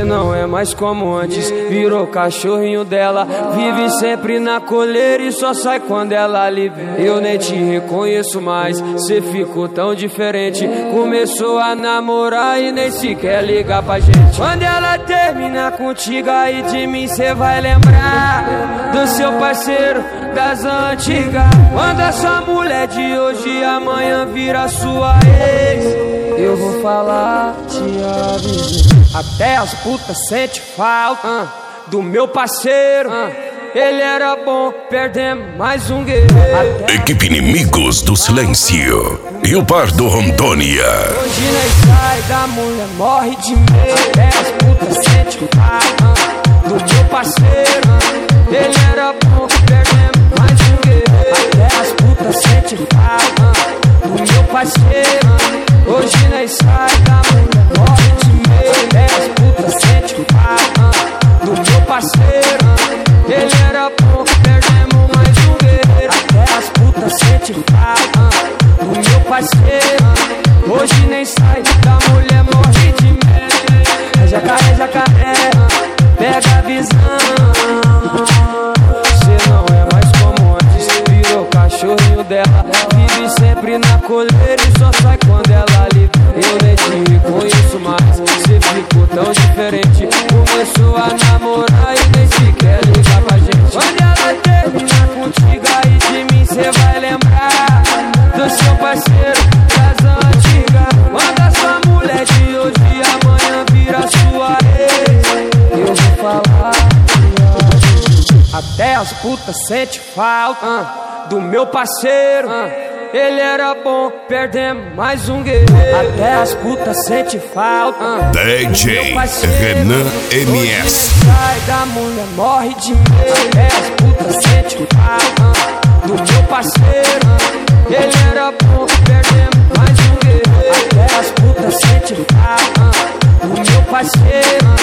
Cê não é mais como antes, virou cachorrinho dela. Vive sempre na coleira e só sai quando ela lhe vê. Eu nem te reconheço mais, cê ficou tão diferente. Começou a namorar e nem sequer liga pra gente. Quando ela terminar contigo, aí de mim cê vai lembrar do seu parceiro das antigas. Quando a sua mulher de hoje amanhã vira sua ex, eu vou falar, te aviso. Até as putas sente falta do meu parceiro. Ele era bom, perdemos mais um guerreiro. Equipe Inimigos do Silêncio, Rio Pardo, Rondônia. Hoje nós sai da mulher, morre de medo. Até as putas sente falta do meu parceiro. Ele era bom, perdemos mais um guerreiro. Até as putas sente falta do meu parceiro. Hoje nós sai da mulher, morre de medo. Até as putas sente falta do meu parceiro. Ele era bom, perdemos mais um guerreiro. Até as putas sente falta do meu parceiro. Hoje nem sai da mulher, morre de medo. É jacaré, jacaré, pega a visão. Cê não é mais como antes, virou cachorrinho dela. Vive sempre na coleira e só sai quando ela lhe vê. Eu nem te reconheço mais, cê ficou tão diferente. Começou a namorar e nem sequer liga pra gente. Quando ela terminar contigo, aí de mim cê vai lembrar do seu parceiro das antigas. Quando a sua mulher de hoje amanhã vira sua ex, eu vou falar, até as putas sente falta do meu parceiro. Ele era bom, perdemos mais um guerreiro. Até as putas sente falta DJ Renan MS. Sai da mulher, morre de medo. Até as putas sente falta do meu parceiro. Ele era bom, perdemos mais um guerreiro. Até as putas sente falta do meu parceiro.